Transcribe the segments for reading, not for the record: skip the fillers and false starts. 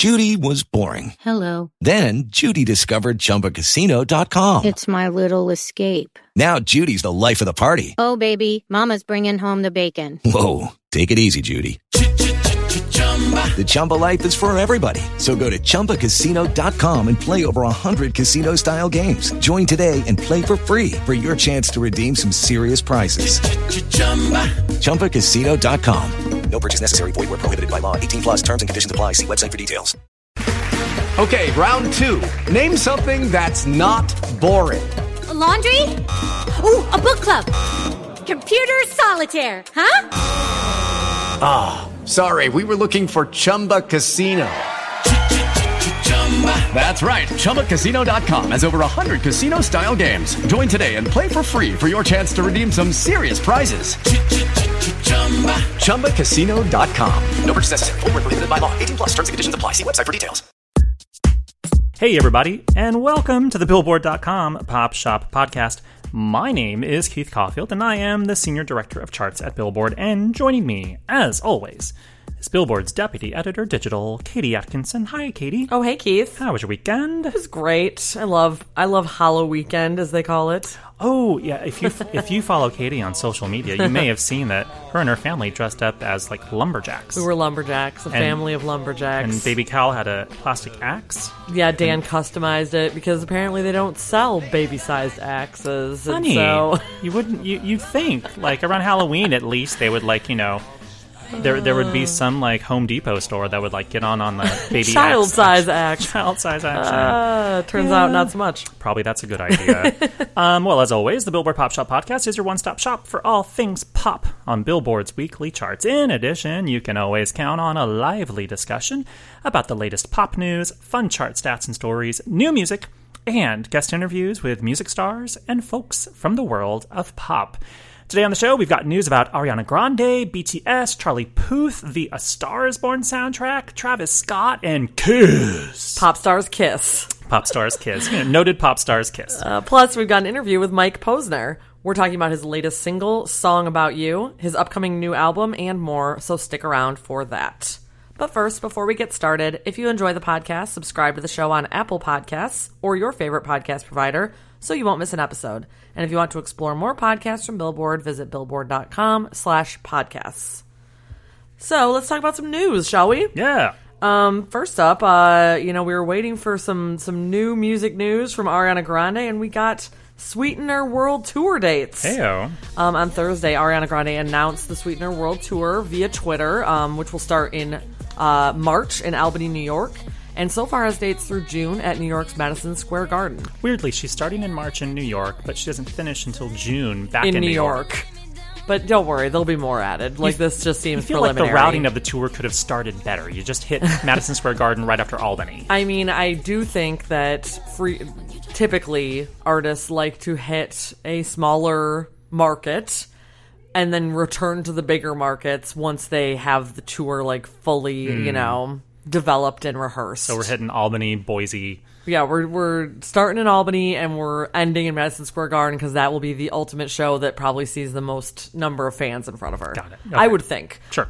Judy was boring. Hello. Then Judy discovered ChumbaCasino.com. It's my little escape. Now Judy's the life of the party. Oh, baby, mama's bringing home the bacon. Whoa, take it easy, Judy. The Chumba life is for everybody. So go to ChumbaCasino.com and play over 100 casino-style games. Join today and play for free for your chance to redeem some serious prizes. ChumbaCasino.com. No purchase necessary. Void where prohibited by law. 18 plus terms and conditions apply. See website for details. Okay, round two. Name something that's not boring. A laundry? Ooh, a book club. Computer solitaire, huh? Ah, sorry, we were looking for Chumba Casino. That's right, ChumbaCasino.com has over 100 casino-style games. Join today and play for free for your chance to redeem some serious prizes. ChumbaCasino.com. No purchase necessary. Void where prohibited by law. 18 plus terms and conditions apply. See website for details. Hey, everybody, and welcome to the Billboard.com Pop Shop Podcast. My name is Keith Caulfield, and I am the Senior Director of Charts at Billboard, and joining me, as always, is Billboard's Deputy Editor Digital, Katie Atkinson. Hi, Katie. Oh, hey, Keith. How was your weekend? It was great. I love Hollow Weekend, as they call it. Oh, yeah, if you follow Katie on social media, you may have seen that her and her family dressed up as, like, lumberjacks. We were lumberjacks, family of lumberjacks. And Baby Cal had a plastic axe. Yeah, Dan customized it, because apparently they don't sell baby-sized axes. Funny. So You'd think, like, around Halloween, at least, they would, like, you know... There would be some, like, Home Depot store that would, like, get on the baby child-size axe. Child-size axe. Turns out not so much. Probably that's a good idea. Well, as always, the Billboard Pop Shop Podcast is your one-stop shop for all things pop on Billboard's weekly charts. In addition, you can always count on a lively discussion about the latest pop news, fun chart stats and stories, new music, and guest interviews with music stars and folks from the world of pop. Today on the show, we've got news about Ariana Grande, BTS, Charlie Puth, the A Star Is Born soundtrack, Travis Scott, and Kiss. Pop Stars Kiss. Pop Stars Kiss. Noted Pop Stars Kiss. Plus, we've got an interview with Mike Posner. We're talking about his latest single, Song About You, his upcoming new album, and more, so stick around for that. But first, before we get started, if you enjoy the podcast, subscribe to the show on Apple Podcasts or your favorite podcast provider so you won't miss an episode. And if you want to explore more podcasts from Billboard, visit billboard.com/podcasts. So let's talk about some news, shall we? Yeah. First up, we were waiting for some new music news from Ariana Grande, and we got Sweetener World Tour dates. Heyo. On Thursday, Ariana Grande announced the Sweetener World Tour via Twitter, which will start in March in Albany, New York. And so far has dates through June at New York's Madison Square Garden. Weirdly, she's starting in March in New York, but she doesn't finish until June back in New York. But don't worry, there'll be more added. This just seems preliminary. Like the routing of the tour could have started better. You just hit Madison Square Garden right after Albany. I mean, I do think that typically artists like to hit a smaller market and then return to the bigger markets once they have the tour fully, developed and rehearsed. So we're hitting Albany, Boise. Yeah, we're starting in Albany and we're ending in Madison Square Garden because that will be the ultimate show that probably sees the most number of fans in front of her. Got it. Okay. I would think. Sure.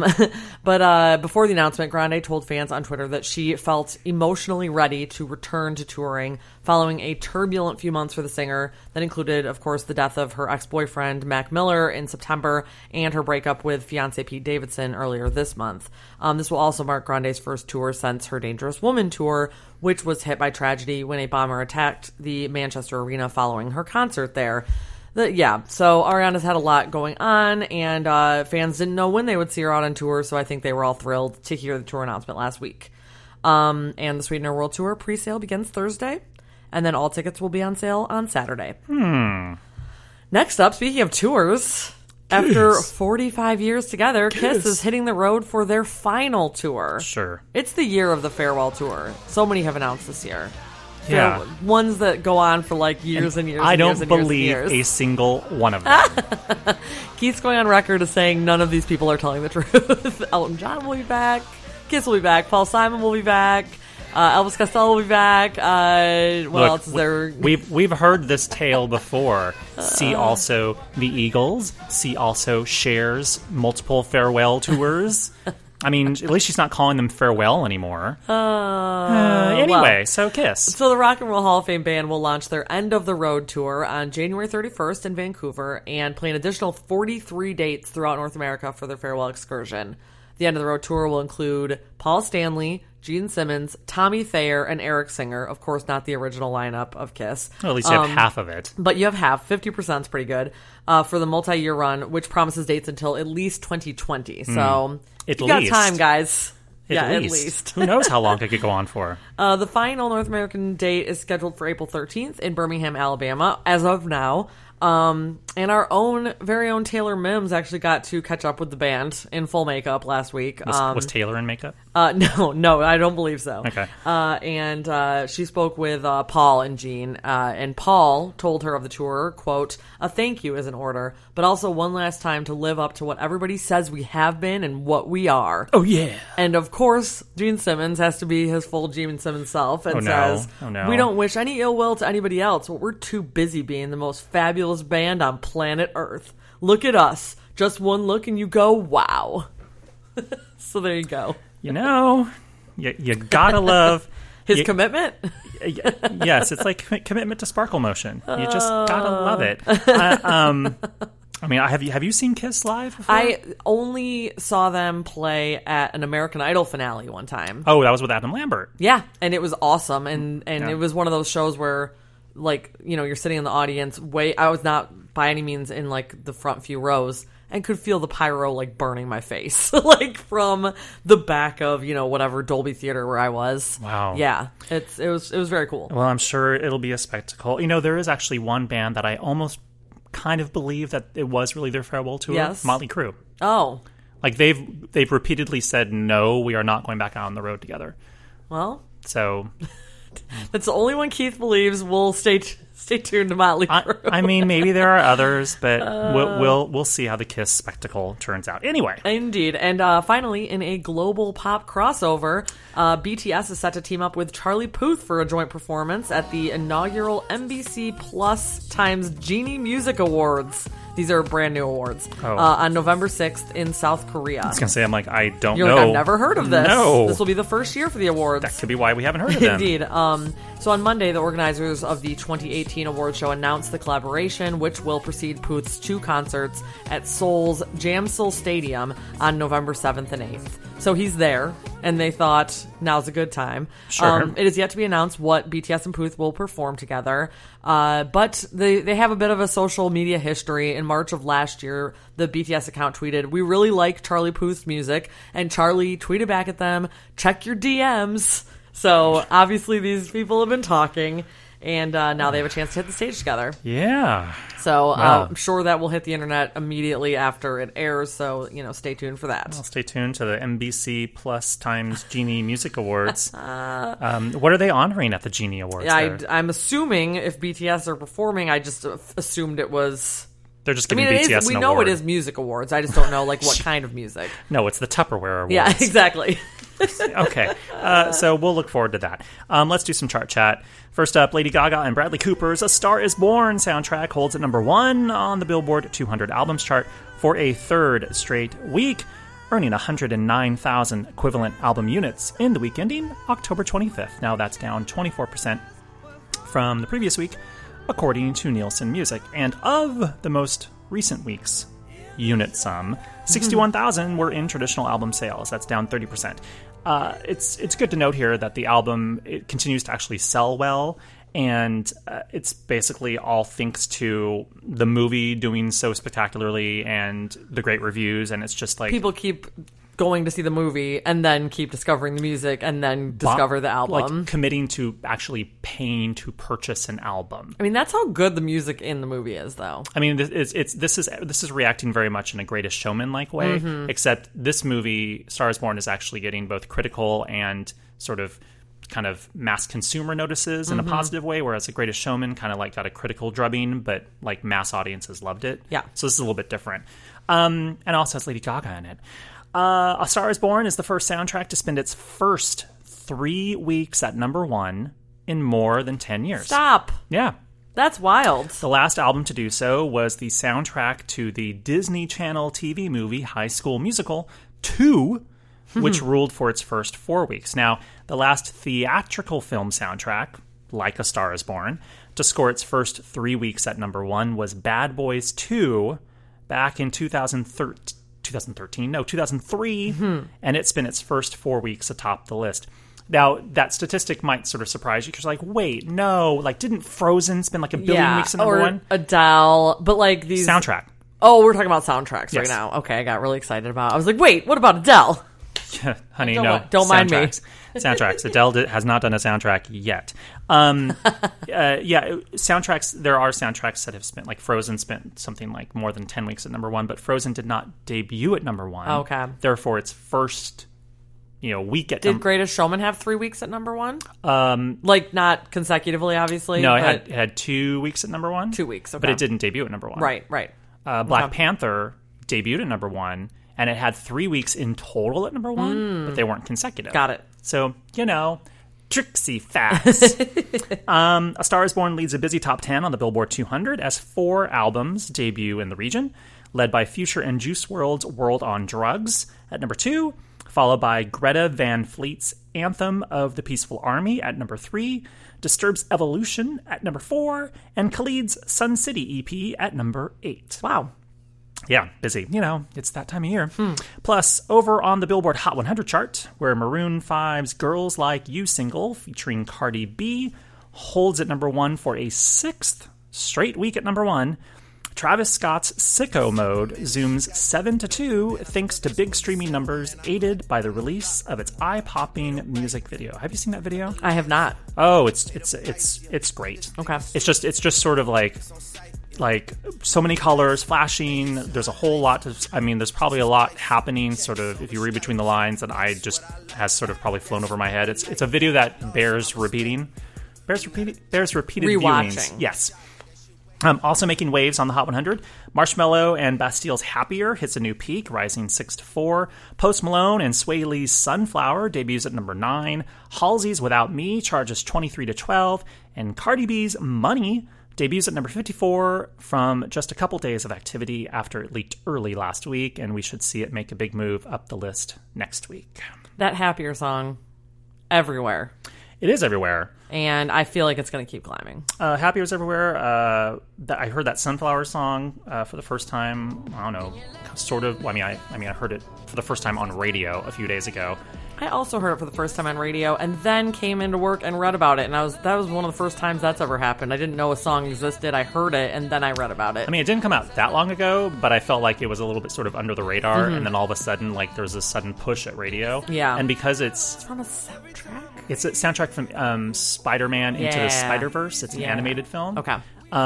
But before the announcement, Grande told fans on Twitter that she felt emotionally ready to return to touring following a turbulent few months for the singer that included, of course, the death of her ex-boyfriend, Mac Miller, in September and her breakup with fiancé Pete Davidson earlier this month. This will also mark Grande's first tour since her Dangerous Woman tour, which was hit by tragedy when a bomber attacked the Manchester Arena following her concert there. So Ariana's had a lot going on, and fans didn't know when they would see her out on tour, so I think they were all thrilled to hear the tour announcement last week. And the Sweetener World Tour pre-sale begins Thursday, and then all tickets will be on sale on Saturday. Next up, speaking of tours... After 45 years together, Kiss is hitting the road for their final tour. Sure. It's the year of the farewell tour. So many have announced this year. Yeah. Ones that go on for years and years and I years don't and believe years. a single one of them. Keith's going on record as saying none of these people are telling the truth. Elton John will be back. Kiss will be back. Paul Simon will be back. Elvis Costello will be back. What else is there? We've heard this tale before. See also the Eagles. See also Cher's multiple farewell tours. I mean, at least she's not calling them farewell anymore. Anyway, so Kiss. So the Rock and Roll Hall of Fame band will launch their End of the Road tour on January 31st in Vancouver and play an additional 43 dates throughout North America for their farewell excursion. The End of the Road tour will include Paul Stanley, Gene Simmons, Tommy Thayer, and Eric Singer. Of course, not the original lineup of Kiss. Well, at least you have half of it. But you have half. 50% is pretty good for the multi-year run, which promises dates until at least 2020. So you got time, guys. At least. Who knows how long it could go on for? The final North American date is scheduled for April 13th in Birmingham, Alabama, as of now. And our very own Taylor Mims actually got to catch up with the band in full makeup last week. Was Taylor in makeup? No, I don't believe so. Okay. And she spoke with Paul and Gene, and Paul told her of the tour, quote, "A thank you is in order, but also one last time to live up to what everybody says we have been and what we are." Oh, yeah. And of course, Gene Simmons has to be his full Gene Simmons self and says, "We don't wish any ill will to anybody else, but we're too busy being the most fabulous band on planet Earth. Look at us. Just one look and you go, wow." So there you go. You know, you gotta love his commitment. Yes, it's like commitment to sparkle motion. You just gotta love it. I mean, have you seen Kiss live before? I only saw them play at an American Idol finale one time. Oh, that was with Adam Lambert. Yeah, and it was awesome. And it was one of those shows where, like, you know, you're sitting in the audience. I was not by any means in like the front few rows, and could feel the pyro like burning my face, like from the back of, you know, whatever Dolby Theater where I was. Wow. Yeah, it was very cool. Well, I'm sure it'll be a spectacle. You know, there is actually one band that I almost kind of believe that it was really their farewell tour. Yes. Motley Crue. Oh. Like they've repeatedly said, no, we are not going back out on the road together. Well, so that's the only one Keith believes. We'll stay tuned to Motley Crue. I mean, maybe there are others, but we'll see how the Kiss spectacle turns out. Anyway, indeed. And finally, in a global pop crossover, BTS is set to team up with Charlie Puth for a joint performance at the inaugural NBC Plus times Genie Music Awards. These are brand new awards. On November 6th in South Korea. I was going to say, I'm like, I don't You're know. Like, I've never heard of this. No. This will be the first year for the awards. That could be why we haven't heard of them. Indeed. So on Monday, the organizers of the 2018 award show announced the collaboration, which will precede Puth's 2 concerts at Seoul's Jamsil Stadium on November 7th and 8th. So he's there, and they thought, now's a good time. Sure. It is yet to be announced what BTS and Puth will perform together. But they have a bit of a social media history. In March of last year, the BTS account tweeted, "We really like Charlie Puth's music," and Charlie tweeted back at them, "Check your DMs." So obviously these people have been talking, and now they have a chance to hit the stage together. Yeah. So Wow. I'm sure that will hit the internet immediately after it airs. So, you know, stay tuned for that. Well, stay tuned to the NBC Plus times Genie Music Awards. What are they honoring at the Genie Awards? I'm assuming if BTS are performing, I just assumed it was... They're just giving BTS we an know award. it is music awards. I just don't know like what kind of music. No, it's the Tupperware Awards. Yeah, exactly. Okay, so we'll look forward to that. Let's do some chart chat. First up, Lady Gaga and Bradley Cooper's A Star Is Born soundtrack holds at number 1 on the Billboard 200 Albums chart for a third straight week, earning 109,000 equivalent album units in the week ending October 25th. Now that's down 24% from the previous week, according to Nielsen Music. And of the most recent week's unit sum, 61,000 were in traditional album sales. That's down 30%. It's good to note here that the album, it continues to actually sell well, and it's basically all thanks to the movie doing so spectacularly and the great reviews, and it's just like... People keep going to see the movie and then keep discovering the music and then discover the album. Like committing to actually paying to purchase an album. I mean, that's how good the music in the movie is, though. I mean, this is reacting very much in a Greatest Showman-like way, except this movie, Star Is Born, is actually getting both critical and sort of kind of mass consumer notices in a positive way, whereas The Greatest Showman kind of like got a critical drubbing, but like mass audiences loved it. Yeah. So this is a little bit different. And also has Lady Gaga in it. A Star Is Born is the first soundtrack to spend its first 3 weeks at number 1 in more than 10 years. Stop. Yeah. That's wild. The last album to do so was the soundtrack to the Disney Channel TV movie High School Musical 2, which ruled for its first 4 weeks. Now, the last theatrical film soundtrack, Like a Star is Born, to score its first 3 weeks at number 1 was Bad Boys 2 back in 2003, and it spent its first 4 weeks atop the list. Now, that statistic might sort of surprise you because you're like, wait, no, like, didn't Frozen spend like a billion weeks at number 1? Adele, but like these... Soundtrack. Oh, we're talking about soundtracks right Yes. now. Okay, I got really excited about it. I was like, wait, what about Adele? Honey, Don't no. mind me. Soundtracks. Adele has not done a soundtrack yet. Soundtracks. There are soundtracks that have spent, like Frozen spent something like more than 10 weeks at number 1, but Frozen did not debut at number 1. Okay. Therefore, its first, week at Did Greatest Showman have 3 weeks at number 1? Like not consecutively, obviously. No, but it had 2 weeks at number 1. 2 weeks, okay. But it didn't debut at number 1. Right. Black Panther debuted at number 1, and it had 3 weeks in total at number 1, but they weren't consecutive. Got it. So, tricksy facts. A Star is Born leads a busy top 10 on the Billboard 200 as 4 albums debut in the region, led by Future and Juice WRLD's World on Drugs at number 2, followed by Greta Van Fleet's Anthem of the Peaceful Army at number 3, Disturbed's Evolution at number 4, and Khalid's Sun City EP at number 8. Wow. Yeah, busy. It's that time of year. Plus, over on the Billboard Hot 100 chart, where Maroon 5's Girls Like You single, featuring Cardi B, holds at number 1 for a 6th straight week at number 1, Travis Scott's Sicko Mode zooms 7-2 thanks to big streaming numbers aided by the release of its eye-popping music video. Have you seen that video? I have not. Oh, it's great. Okay. It's just sort of like so many colors flashing. There's a whole lot there's probably a lot happening sort of if you read between the lines that I just has sort of probably flown over my head. It's a video that bears repeated viewings. Yes. Also making waves on the Hot 100, Marshmello and Bastille's Happier hits a new peak, rising 6-4. Post Malone and Sway Lee's Sunflower debuts at number 9. Halsey's Without Me charges 23-12. And Cardi B's Money debuts at number 54 from just a couple days of activity after it leaked early last week, and we should see it make a big move up the list next week. That Happier song, everywhere. It is everywhere. And I feel like it's going to keep climbing. Happier's everywhere. I heard that Sunflower song for the first time, I don't know, sort of. Well, I heard it for the first time on radio a few days ago. I also heard it for the first time on radio and then came into work and read about it. And that was one of the first times that's ever happened. I didn't know a song existed. I heard it and then I read about it. It didn't come out that long ago, but I felt like it was a little bit sort of under the radar. And then all of a sudden, there's this sudden push at radio. Yeah. And because it's from a soundtrack? It's a soundtrack from Spider-Man Into the Spider-Verse. It's an animated film. Okay.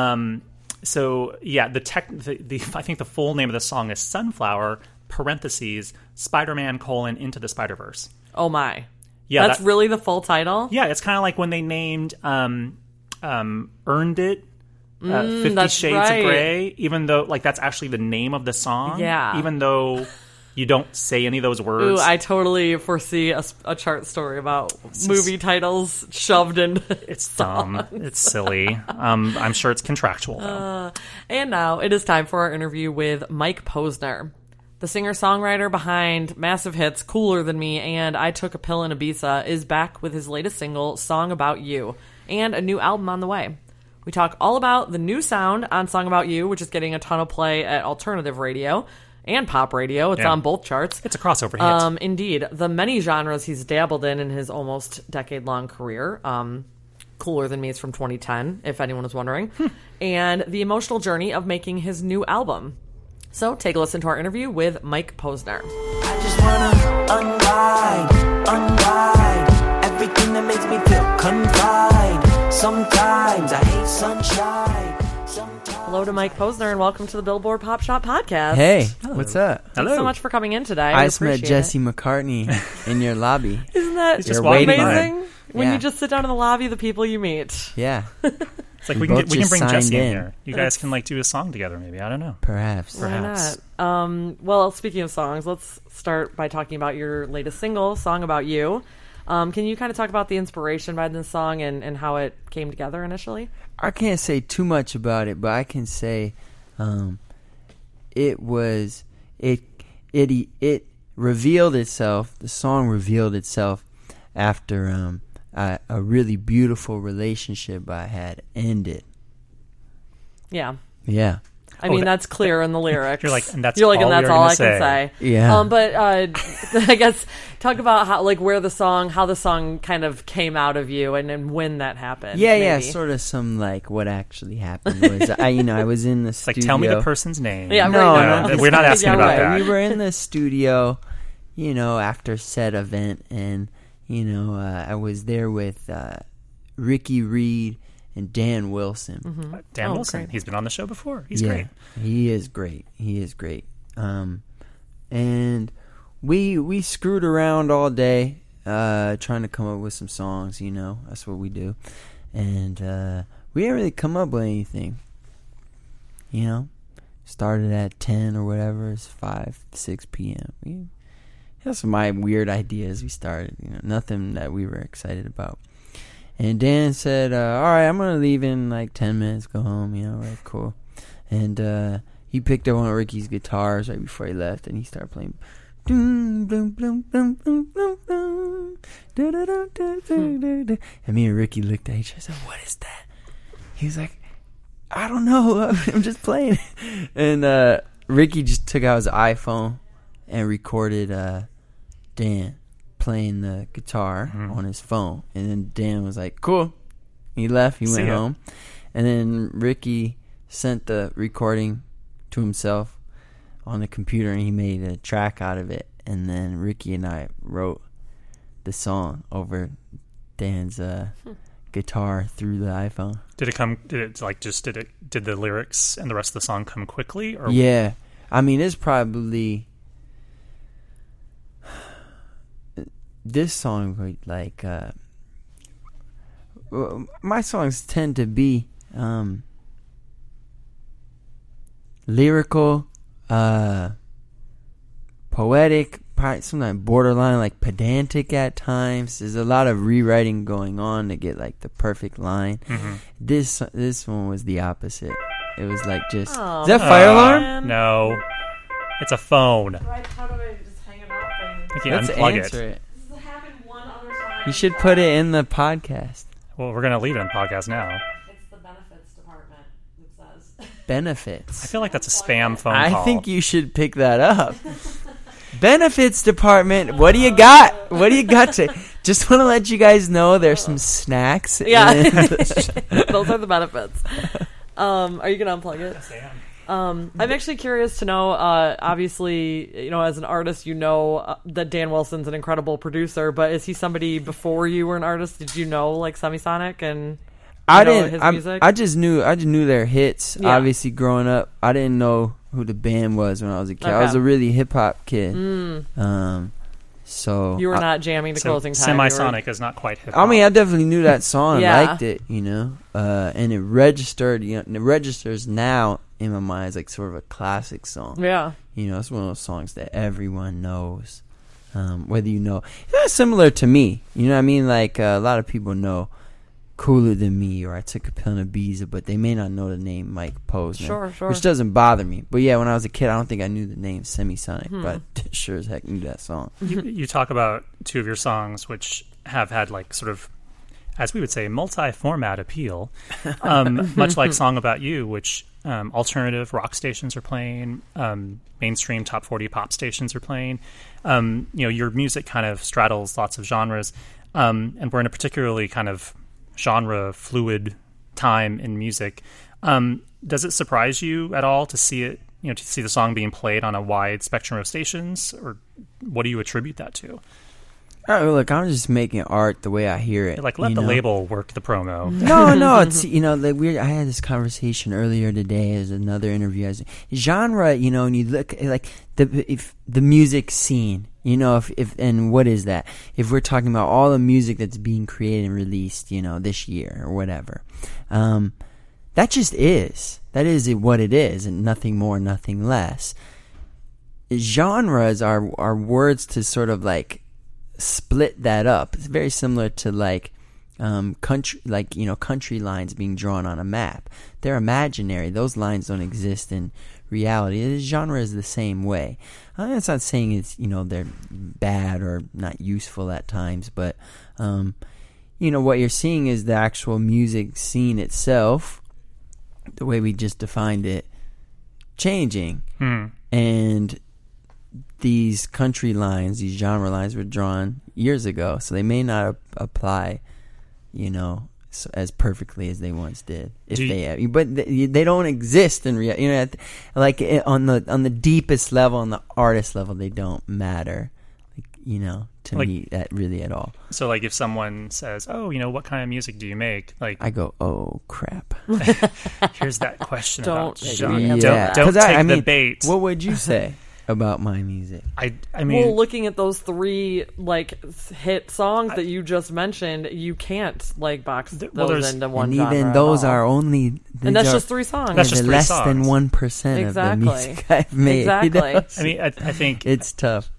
So, yeah, I think the full name of the song is Sunflower, parentheses, Spider-Man, Into the Spider-Verse. Oh, my. Yeah, that's really the full title? Yeah, it's kind of like when they named Earned It 50 Shades of Grey, even though, that's actually the name of the song. Yeah. Even though you don't say any of those words. Ooh, I totally foresee a chart story about movie titles shoved in. It's dumb. It's silly. I'm sure it's contractual, though. And now it is time for our interview with Mike Posner. The singer-songwriter behind massive hits Cooler Than Me and I Took a Pill in Ibiza is back with his latest single, Song About You, and a new album on the way. We talk all about the new sound on Song About You, which is getting a ton of play at alternative radio and pop radio. It's on both charts. It's a crossover hit. Indeed. The many genres he's dabbled in his almost decade-long career. Cooler Than Me is from 2010, if anyone was wondering. And the emotional journey of making his new album. So take a listen to our interview with Mike Posner. I just wanna unride everything that makes me feel confined. Sometimes I hate sunshine. Hello to Mike Posner and welcome to the Billboard Pop Shop Podcast. Hey, what's up? Thanks so much for coming in today. I just met Jesse McCartney in your lobby. Isn't that just amazing? When Yeah. you just sit down in the lobby, the people you meet. Yeah, It's like we both can just bring signed Jesse in in. here. You guys can do a song together, maybe. I don't know. perhaps. Why Perhaps. not? Well, speaking of songs, let's start by talking about your latest single, Song About You. Can you kind of talk about the inspiration behind this song and how it came together initially? I can't say too much about it, but I can say it revealed itself. The song revealed itself after a really beautiful relationship I had ended. Yeah. Yeah. I mean, that's clear in the lyrics. You're like, and that's all I can say. Yeah. But I guess talk about how the song kind of came out of you and when that happened. Yeah, maybe. yeah. Sort of some like what actually happened was I was in the studio. Like, tell me the person's name. Yeah, no, we're not asking about that. We were in the studio, after said event, and I was there with Ricky Reed and Dan Wilson. Mm-hmm. Dan Wilson. Great. He's been on the show before. He's great. He is great. And we screwed around all day trying to come up with some songs, That's what we do. And we didn't really come up with anything. Started at 10 or whatever. It's 5, 6 p.m. We had some weird ideas we started. Nothing that we were excited about. And Dan said, all right, I'm going to leave in like 10 minutes, go home, right, cool. And he picked up one of Ricky's guitars right before he left, and he started playing. And me and Ricky looked at each other and said, what is that? He was like, I don't know, I'm just playing. And Ricky just took out his iPhone and recorded Dan playing the guitar on his phone, and then Dan was like, cool. He left. He went home, and then Ricky sent the recording to himself on the computer, and he made a track out of it. And then Ricky and I wrote the song over Dan's guitar through the iPhone. Did the lyrics and the rest of the song come quickly? Or yeah, I mean, it's probably. This song, like, my songs tend to be lyrical, poetic, sometimes borderline, like pedantic at times. There's a lot of rewriting going on to get like the perfect line. Mm-hmm. This one was the opposite. It was like just. Is that fire alarm? No, it's a phone. How do I just hang it up and You can Let's unplug answer it. This has happened one other time. You should put it in the podcast. Well, we're gonna leave it in the podcast now. It's the benefits department that says. Benefits. I feel like that's a spam phone I call. think you should pick that up. Benefits department. What do you got? What do you got to? Just want to let you guys know there's some snacks. Yeah, those are the benefits. Are you gonna unplug it? Yes, I am. I'm actually curious to know. Obviously, as an artist, that Dan Wilson's an incredible producer. But is he somebody before you were an artist? Did you know like Semisonic and? His music? I just knew their hits. Yeah. Obviously, growing up, I didn't know who the band was when I was a kid. Okay. I was a really hip hop kid. So You were not jamming to Closing Time. Semisonic is not quite hip hop. I mean, I definitely knew that song. Yeah. I liked it, and it registered. And it registers now in my mind as like sort of a classic song. Yeah. It's one of those songs that everyone knows, whether it's similar to me. You know what I mean? Like a lot of people know Cooler Than Me or I Took a Pill in Ibiza, but they may not know the name Mike Posner. Sure. Which doesn't bother me. But yeah, when I was a kid, I don't think I knew the name Semisonic, but I sure as heck knew that song. You talk about two of your songs which have had like sort of, as we would say, multi-format appeal, much like Song About You, which alternative rock stations are playing, mainstream top 40 pop stations are playing. Your music kind of straddles lots of genres, and we're in a particularly kind of genre fluid time in music. Does it surprise you at all to see it, to see the song being played on a wide spectrum of stations, or what do you attribute that to? Oh, look, I'm just making art the way I hear it. Like, let the label work the promo. No, it's like weird. I had this conversation earlier today as another interview. As genre, and you look at like the music scene. If and what is that? If we're talking about all the music that's being created and released, this year or whatever, that just is. That is what it is, and nothing more, nothing less. Genres are words to sort of like split that up. It's very similar to like country, country lines being drawn on a map. They're imaginary. Those lines don't exist in reality. The genre is the same way. It's not saying it's, they're bad or not useful at times, but what you're seeing is the actual music scene itself, the way we just defined it, changing. And these country lines, these genre lines were drawn years ago, so they may not apply, as perfectly as they once did. But they don't exist in reality. Like on the deepest level, on the artist level, they don't matter. To me, that really at all. So, like, if someone says, "Oh, what kind of music do you make?" Like, I go, "Oh crap." Here's that question Don't about genre. Yeah. Don't take the mean, bait. What would you say about my music? I mean, well, looking at those 3 hit songs that you just mentioned, you can't box those into one and genre. Even those at all. are only, and that's just 3 songs. That's just 3 less songs. than 1% of the music I've made. Exactly. I mean, I think it's tough.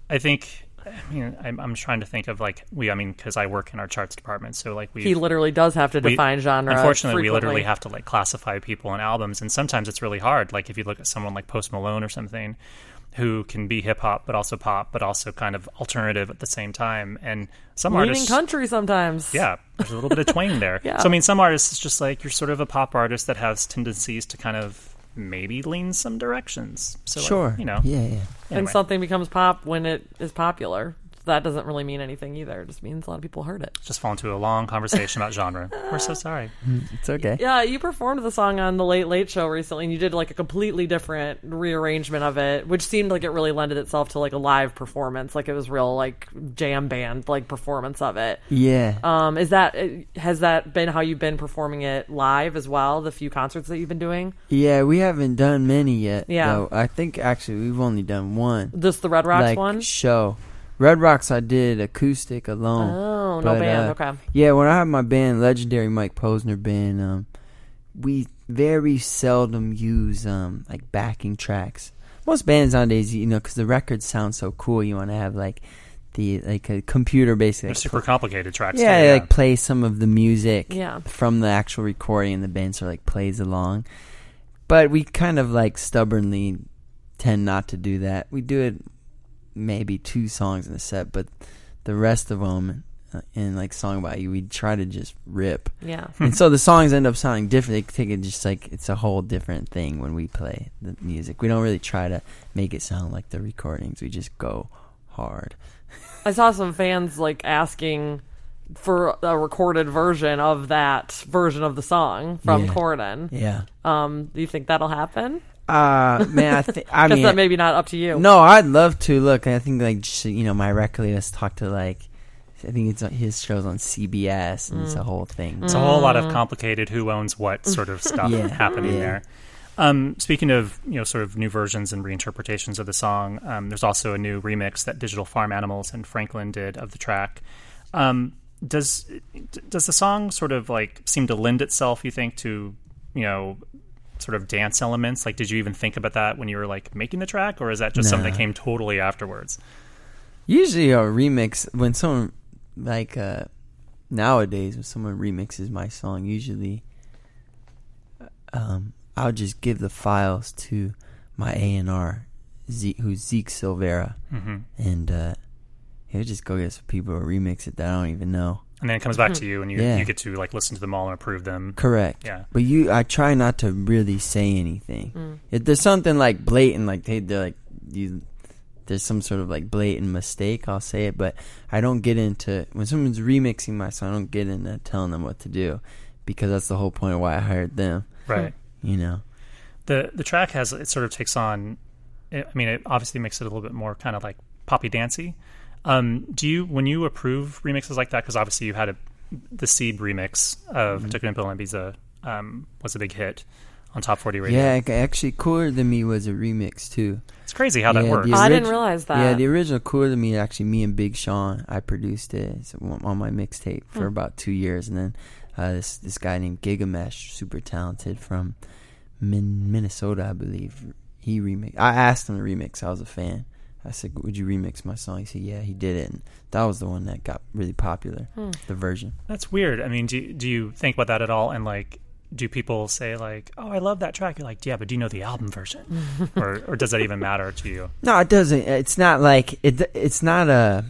I'm trying to think of because I work in our charts department, so he literally does have to define genre. Unfortunately, we frequently. literally have to classify people in albums, and sometimes it's really hard. Like if you look at someone like Post Malone or something, who can be hip hop but also pop but also kind of alternative at the same time, and some leaning artists country sometimes. Yeah, there's a little bit of twang there. Yeah. So I mean, some artists it's just like you're sort of a pop artist that has tendencies to kind of maybe lean some directions. So sure, Yeah. And Anyway. something becomes pop when it is popular. That doesn't really mean anything either. It just means a lot of people heard it. Just fall into a long conversation about genre. We're so sorry. It's okay. Yeah, you performed the song on the Late Late Show recently, and you did a completely different rearrangement of it, which seemed like it really lended itself to a live performance. It was real jam band performance of it. Yeah. Has that been how you've been performing it live as well? The few concerts that you've been doing? Yeah, we haven't done many yet. Yeah. Though. I think actually we've only done one. Just the Red Rocks one? Show. Red Rocks I did acoustic alone. Oh, no band, okay. Yeah, when I have my band, Legendary Mike Posner Band, we very seldom use backing tracks. Most bands nowadays, because the records sound so cool, you want to have a computer basically. They're super complicated tracks. Yeah, too, play some of the music Yeah. from the actual recording, and the band sort of plays along. But we kind of stubbornly tend not to do that. We do it maybe 2 songs in the set, but the rest of them in Song About You, we try to just rip. Yeah. And so the songs end up sounding different. They take it just it's a whole different thing when we play the music. We don't really try to make it sound like the recordings. We just go hard. I saw some fans asking for a recorded version of that version of the song from Corden. Yeah. Do you think that'll happen? Man, I guess that maybe not up to you. No, I'd love to. Look, I think my record label talked to I think it's his shows on CBS, and it's a whole thing. It's a whole lot of complicated who owns what sort of stuff happening there. Speaking of sort of new versions and reinterpretations of the song, there's also a new remix that Digital Farm Animals and Franklin did of the track. Does the song sort of seem to lend itself, you think, to sort of dance elements? Did you even think about that when you were making the track, or is that just something that came totally afterwards? Usually a remix, when someone nowadays when someone remixes my song, usually I'll just give the files to my A&R, who's Zeke Silvera, and he'll just go get some people to remix it that I don't even know. And then it comes back to you, and you get to listen to them all and approve them. Correct. Yeah. But I try not to really say anything. If there's something blatant, there's some sort of blatant mistake, I'll say it. But I don't get into, when someone's remixing my song, I don't get into telling them what to do, because that's the whole point of why I hired them. Right. The track it sort of takes on, it obviously makes it a little bit more kind of poppy dancey. Do you, when you approve remixes like that, because obviously you had the Seed remix of Took It Pill and Ibiza was a big hit on Top 40 Radio. Yeah, actually, Cooler Than Me was a remix too. It's crazy how that works. I didn't realize that. Yeah, the original Cooler Than Me, actually, me and Big Sean, I produced it on my mixtape for about 2 years, and then this guy named Gigamesh, super talented from Minnesota, I believe, he remixed. I asked him to remix. I was a fan. I said, would you remix my song? He said, yeah, he did it. And that was the one that got really popular, the version. That's weird. Do you think about that at all? And do people say like, "Oh, I love that track"? You're like, "Yeah, but do you know the album version?" or does that even matter to you? No, it doesn't. It's not like it's not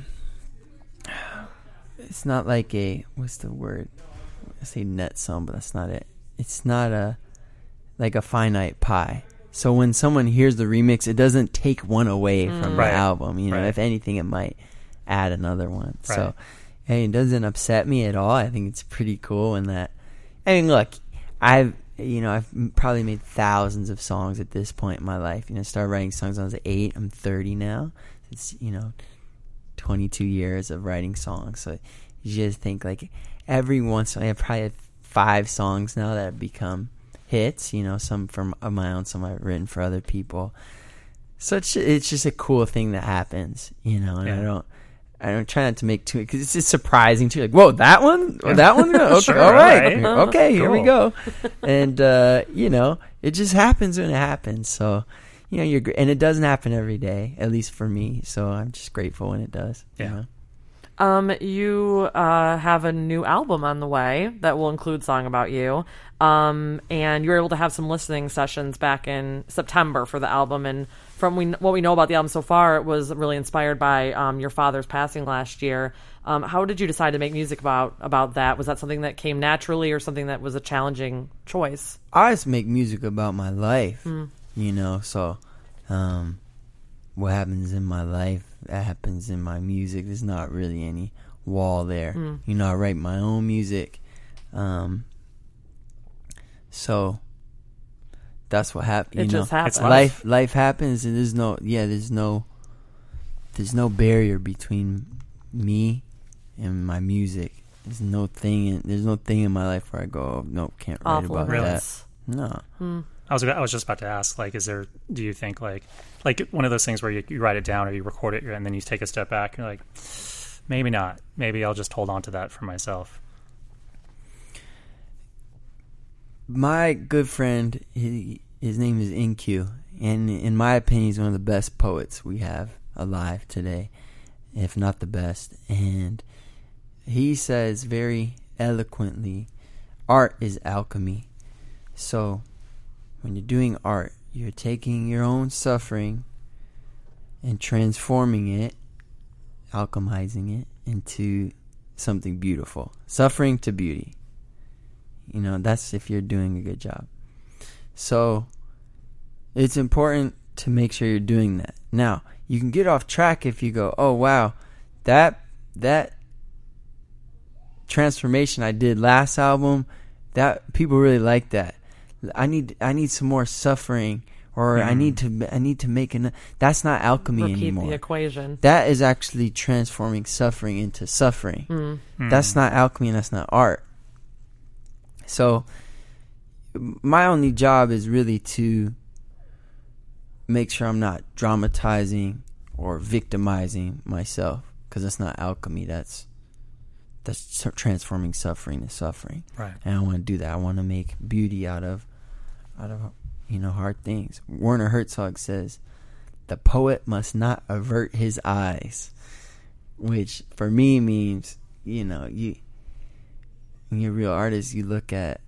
like a, what's the word? I say net sum, but that's not it. It's not like a finite pie. So when someone hears the remix, it doesn't take one away from the album. You know, if anything, it might add another one. Right. So, hey, it doesn't upset me at all. I think it's pretty cool. And that, I mean, look, I've probably made thousands of songs at this point in my life. You know, started writing songs when I was 8. I'm 30 now. It's 22 years of writing songs. So you just think like every once in a while, I probably have 5 songs now that have become hits, some from my own, some I've written for other people. So it's just a cool thing that happens, and I don't try not to make too, because it's just surprising too. Like, whoa, that one? Oh, that one? Okay, sure, all right. Okay, cool. Here we go. And, it just happens when it happens. So, you're great. And it doesn't happen every day, at least for me. So I'm just grateful when it does. Yeah. You have a new album on the way that will include Song About You. And you were able to have some listening sessions back in September for the album. And from what we know about the album so far, it was really inspired by your father's passing last year. How did you decide to make music about that? Was that something that came naturally or something that was a challenging choice? I just make music about my life, so what happens in my life, that happens in my music. There's not really any wall there. I write my own music. So that's what happened. It just happens. Life happens, and there's no barrier between me and my music. There's no thing in my life where I go, oh, no, can't write about that. No. I was just about to ask, like, do you think like one of those things where you write it down or you record it and then you take a step back and you're like, maybe not. Maybe I'll just hold on to that for myself. My good friend, his name is InQ, and in my opinion, he's one of the best poets we have alive today, if not the best. And he says very eloquently, art is alchemy. So when you're doing art, you're taking your own suffering and transforming it, alchemizing it into something beautiful. Suffering to beauty. That's if you're doing a good job. So it's important to make sure you're doing that. Now, you can get off track if you go, oh, wow, that transformation I did last album, that people really like that. I need some more suffering, or I need to make that's not alchemy anymore. Repeat the equation. That is actually transforming suffering into suffering. That's not alchemy, and that's not art. So my only job is really to make sure I'm not dramatizing or victimizing myself, because that's not alchemy. That's transforming suffering to suffering. Right. And I want to do that. I want to make beauty out of hard things. Werner Herzog says, "The poet must not avert his eyes," which for me means, when you're a real artist, you look at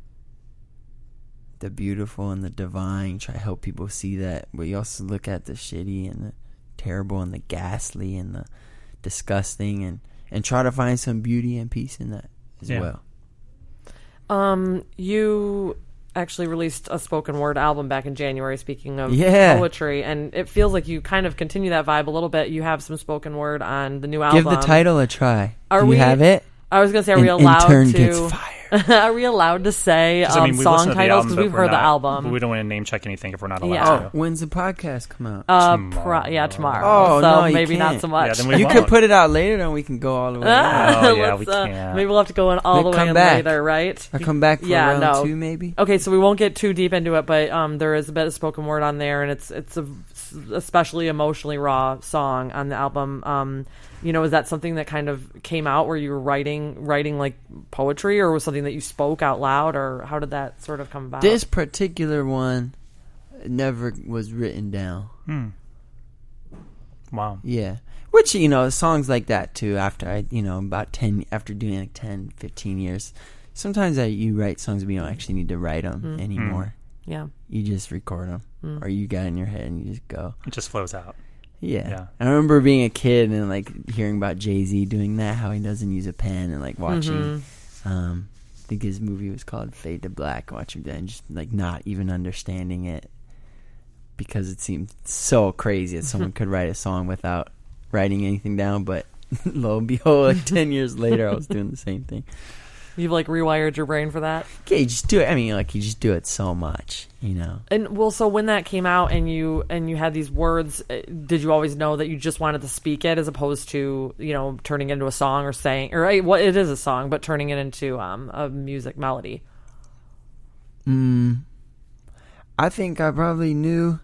the beautiful and the divine, try to help people see that, but you also look at the shitty and the terrible and the ghastly and the disgusting, and try to find some beauty and peace in that as well. You actually released a spoken word album back in January, speaking of poetry, and it feels like you kind of continue that vibe a little bit. You have some spoken word on the new album. Give the title a try. Do you have it? I was going to say, are we allowed intern to... gets fired. Are we allowed to say song titles? Because we've heard the album. But we don't want to name check anything if we're not allowed to. When's the podcast come out? Tomorrow. Oh, so no, maybe can't. not so much. Yeah, you could put it out later, and we can go all the way. We can't. Maybe we'll have to go in all the way in later, right? I'll come back for round 2, maybe. Okay, so we won't get too deep into it, but there is a bit of spoken word on there, and it's a especially emotionally raw song on the album. Is that something that kind of came out where you were writing like poetry, or was something that you spoke out loud, or how did that sort of come about? This particular one never was written down. Wow. Yeah. Which, songs like that too, after I, after doing like 10, 15 years, sometimes you write songs, but you don't actually need to write them anymore. Yeah. You just record them, or you got it in your head and you just go. It just flows out. Yeah. I remember being a kid and like hearing about Jay-Z doing that, how he doesn't use a pen, and like watching. I think his movie was called Fade to Black. Watching that and just like not even understanding it because it seemed so crazy that someone could write a song without writing anything down. But lo and behold, like 10 years later, I was doing the same thing. You've like rewired your brain for that? Yeah, you just do it. I mean, like you just do it so much, you know. And well, so when that came out and you had these words, did you always know that you just wanted to speak it as opposed to, you know, turning it into a song or saying, or what it is a song, but turning it into a music melody? I think I probably knew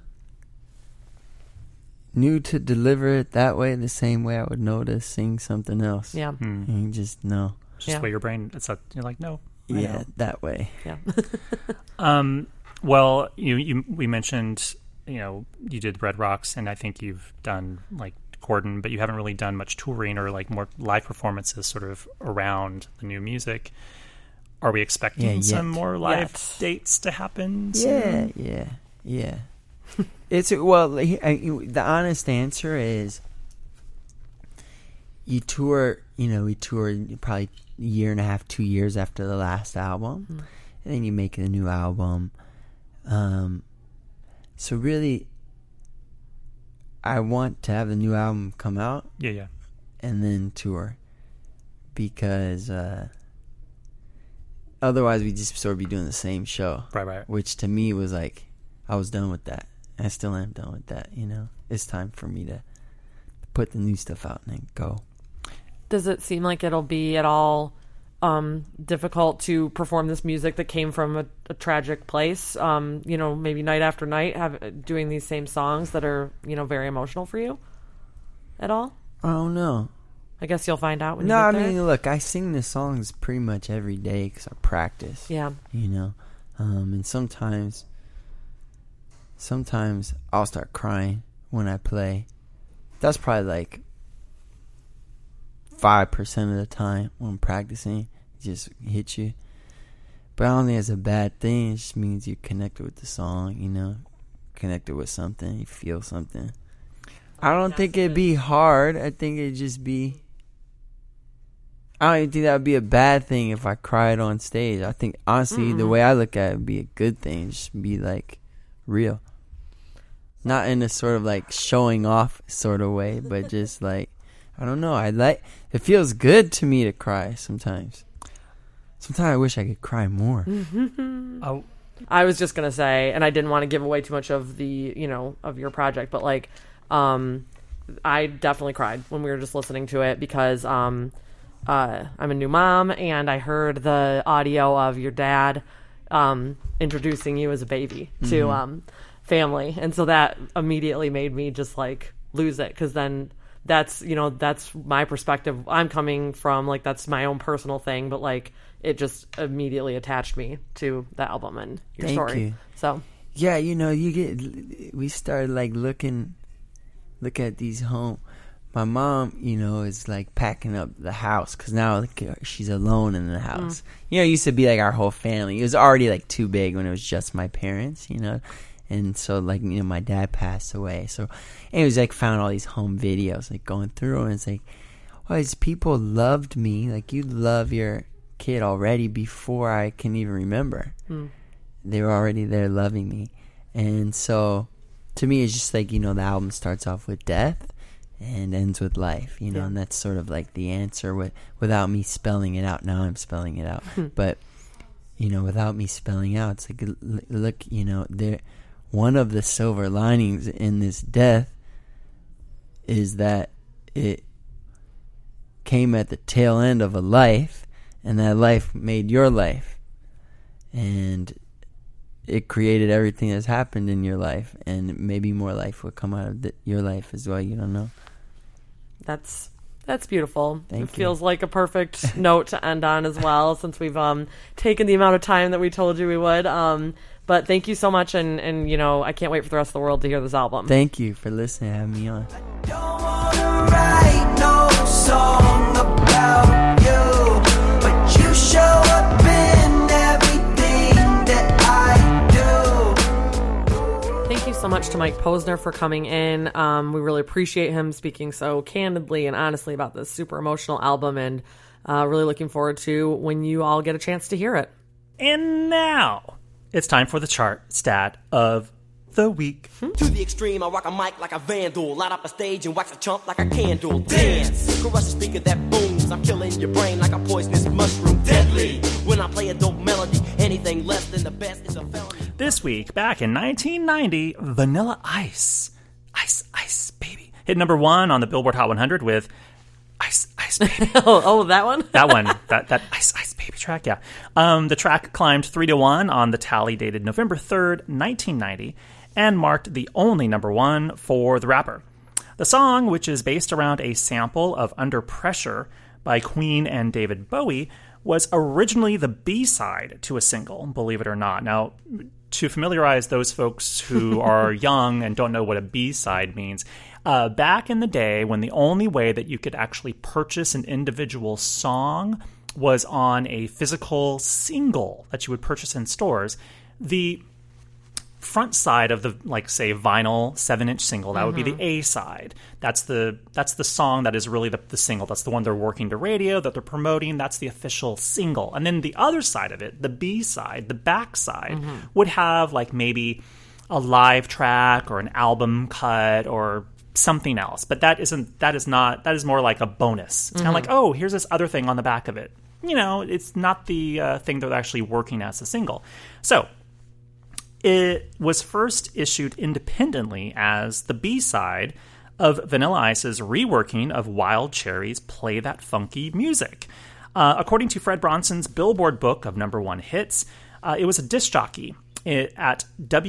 to deliver it that way, the same way I would know to sing something else. Yeah. You just know. It's just the way your brain, you're like, no. I Yeah, know. that way. Yeah. Well, we mentioned, you know, you did Red Rocks, and I think you've done like Corden, but you haven't really done much touring or like more live performances sort of around the new music. Are we expecting some more live dates to happen soon? Yeah. It's the honest answer is we tour probably a year and a half, 2 years after the last album, and then you make a new album. So really, I want to have the new album come out, and then tour, because otherwise we just sort of be doing the same show, right. Which to me was like, I was done with that. I still am done with that. You know, it's time for me to put the new stuff out and then go. Does it seem like it'll be at all difficult to perform this music that came from a tragic place? You know, maybe night after night, doing these same songs that are, you know, very emotional for you at all? I don't know. I guess you'll find out when you get there. No, I mean, look, I sing the songs pretty much every day because I practice. Yeah. You know, and sometimes I'll start crying when I play. That's probably like 5% of the time when I'm practicing, it just hits you. But I don't think it's a bad thing. It just means you connected with the song, you know, connected with something, you feel something. I don't think it'd be hard. I think it'd just be, I don't even think that would be a bad thing if I cried on stage. I think, honestly, the way I look at it would be a good thing. Just be like real. Not in a sort of like showing off sort of way, but just like, I don't know. It feels good to me to cry sometimes. Sometimes I wish I could cry more. Oh, I was just going to say, and I didn't want to give away too much of the, you know, of your project, but like, I definitely cried when we were just listening to it because, I'm a new mom and I heard the audio of your dad, introducing you as a baby to, family. And so that immediately made me just like lose it. Cause then that's my perspective. I'm coming from like, that's my own personal thing, but like it just immediately attached me to the album and your Thank story. you. So yeah, you know, we started like look at these home. My mom, you know, is like packing up the house because now like, she's alone in the house. You know, it used to be like our whole family. It was already like too big when it was just my parents, you know. And so, like, you know, my dad passed away. So, it was like found all these home videos, like going through, and it's like, well, these people loved me. Like, you love your kid already before I can even remember. They were already there loving me. And so, to me, it's just like, you know, the album starts off with death and ends with life, you know, and that's sort of like the answer without me spelling it out. Now I'm spelling it out. But, you know, without me spelling out, it's like, look, you know, one of the silver linings in this death is that it came at the tail end of a life, and that life made your life. And it created everything that's happened in your life, and maybe more life will come out of your life as well. You don't know. That's beautiful. Thank you. Feels like a perfect note to end on as well, since we've taken the amount of time that we told you we would. But thank you so much, and you know, I can't wait for the rest of the world to hear this album. Thank you for listening and having me on. Don't wanna write no song about you, but you show up in much to Mike Posner for coming in. We really appreciate him speaking so candidly and honestly about this super emotional album, and really looking forward to when you all get a chance to hear it. And now it's time for the chart stat of the week. To the extreme, I rock a mic like a vandal. Light up a stage and wax a chump like a candle. Dance, crush a speaker that booms. I'm killing your brain like a poisonous mushroom. Deadly, when I play a dope melody. Anything less than the best is a felony. This week, back in 1990, Vanilla Ice, Ice, Ice, Baby, hit number 1 on the Billboard Hot 100 with Ice, Ice, Baby. Oh, that one? That one, that Ice, Ice, Baby track, yeah. The track climbed 3 to 1 on the tally dated November 3rd, 1990, and marked the only number 1 for the rapper. The song, which is based around a sample of Under Pressure by Queen and David Bowie, was originally the B-side to a single, believe it or not. Now, to familiarize those folks who are young and don't know what a B-side means, back in the day when the only way that you could actually purchase an individual song was on a physical single that you would purchase in stores, the front side of the, like, say, vinyl 7-inch single, that would be the A side. That's the song that is really the single. That's the one they're working to radio, that they're promoting. That's the official single. And then the other side of it, the B side, the back side, would have like maybe a live track or an album cut or something else. But that is more like a bonus. It's kind of like, oh, here's this other thing on the back of it. You know, it's not the thing they're actually working as a single. So it was first issued independently as the B-side of Vanilla Ice's reworking of Wild Cherry's Play That Funky Music. According to Fred Bronson's Billboard book of number 1 hits, it was a disc jockey at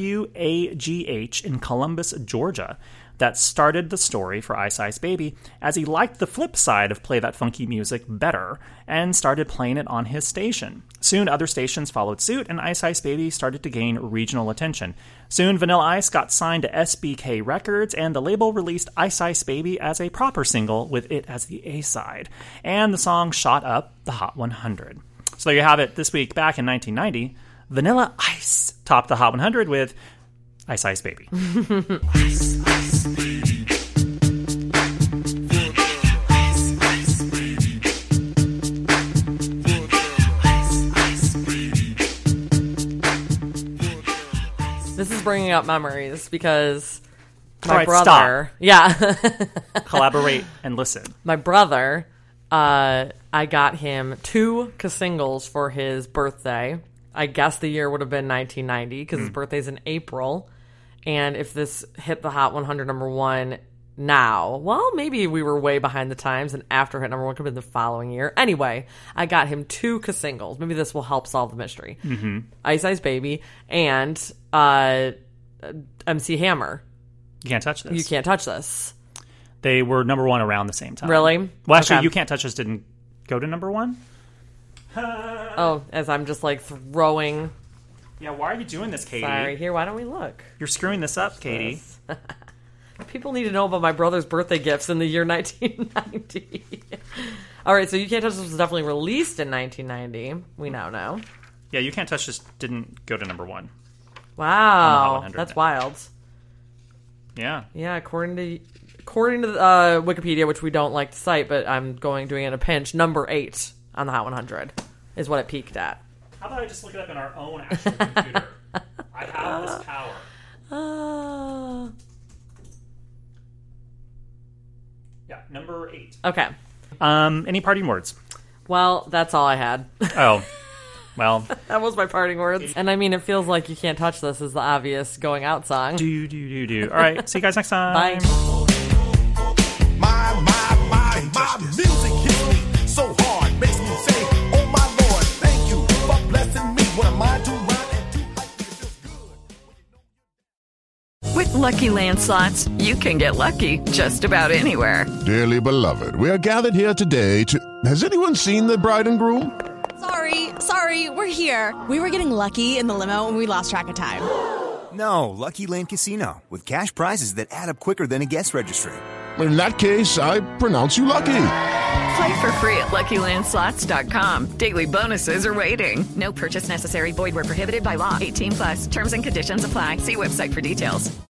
WAGH in Columbus, Georgia, that started the story for Ice Ice Baby, as he liked the flip side of Play That Funky Music better and started playing it on his station. Soon other stations followed suit, and Ice Ice Baby started to gain regional attention. Soon Vanilla Ice got signed to SBK Records, and the label released Ice Ice Baby as a proper single with it as the A-side. And the song shot up the Hot 100. So there you have it. This week, back in 1990, Vanilla Ice topped the Hot 100 with Ice Ice Baby. Ice, ice, baby. This is bringing up memories because my right, brother... stop. Yeah. Collaborate and listen. My brother, I got him 2 singles for his birthday. I guess the year would have been 1990 because his birthday's in April. And if this hit the Hot 100 number 1 now, well, maybe we were way behind the times, and after hit number 1 could have been the following year. Anyway, I got him 2 singles. Maybe this will help solve the mystery. Ice Ice Baby and MC Hammer. You Can't Touch This. You Can't Touch This. They were number 1 around the same time. Really? Well, actually, Okay. You Can't Touch This didn't go to number 1. Oh, as I'm just like throwing... Yeah, why are you doing this, Katie? Sorry, here, why don't we look? You're screwing this up, Katie. People need to know about my brother's birthday gifts in the year 1990. All right, so You Can't Touch This was definitely released in 1990. We now know. Yeah, You Can't Touch This didn't go to number 1. Wow, 100. that's wild. Yeah. Yeah, according to Wikipedia, which we don't like to cite, but I'm doing it in a pinch, number 8 on the Hot 100 is what it peaked at. How about I just look it up in our own actual computer? I have this power. Yeah, number 8. Okay. Any parting words? Well, that's all I had. Oh, well. That was my parting words. And I mean, it feels like You Can't Touch This is the obvious going out song. Do. All right, see you guys next time. Bye. My music hits me so hard, makes me say, oh my Lord, thank you for blessing me. What am I to rhyme and do like me? It feels good. With Lucky Land Slots, you can get lucky just about anywhere. Dearly beloved, we are gathered here today to... Has anyone seen the bride and groom? Sorry, we're here. We were getting lucky in the limo and we lost track of time. No, Lucky Land Casino, with cash prizes that add up quicker than a guest registry. In that case, I pronounce you lucky. Play for free at LuckyLandSlots.com. Daily bonuses are waiting. No purchase necessary. Void where prohibited by law. 18+. Terms and conditions apply. See website for details.